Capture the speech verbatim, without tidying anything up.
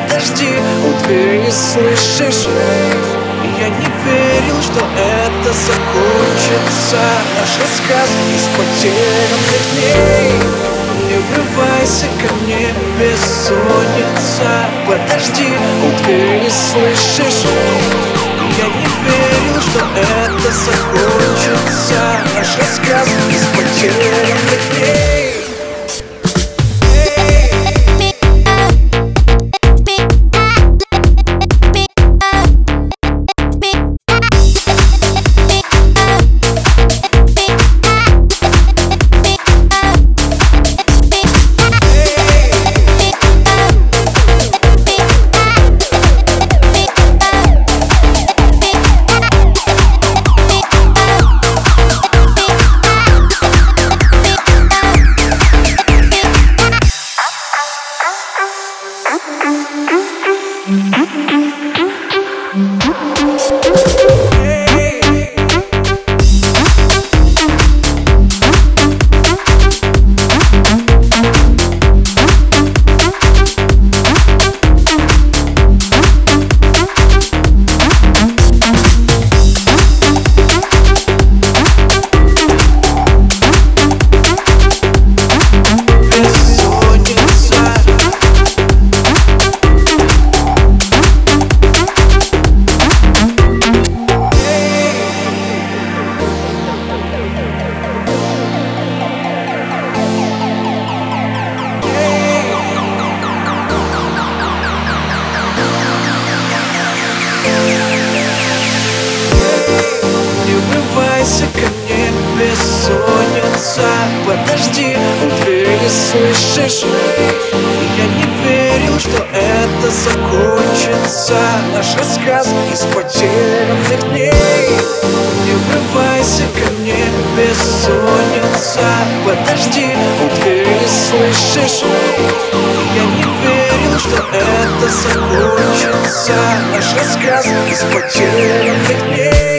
подожди, у двери слышишь? Я не верил, что это закончится. Наш рассказ из потерянных дней. Не врывайся ко мне, бессонница. Подожди, у двери слышишь? Я не верил, что это закончится. Наш рассказ из потерянных дней. Ко мне, бессонница. Подожди, у двери слышишь? Я не верил, что это закончится. Наш рассказ из потерянных дней. Не врывайся ко мне, бессонница. Подожди, у двери слышишь? Я не верил, что это закончится. Наш рассказ из потерянных дней.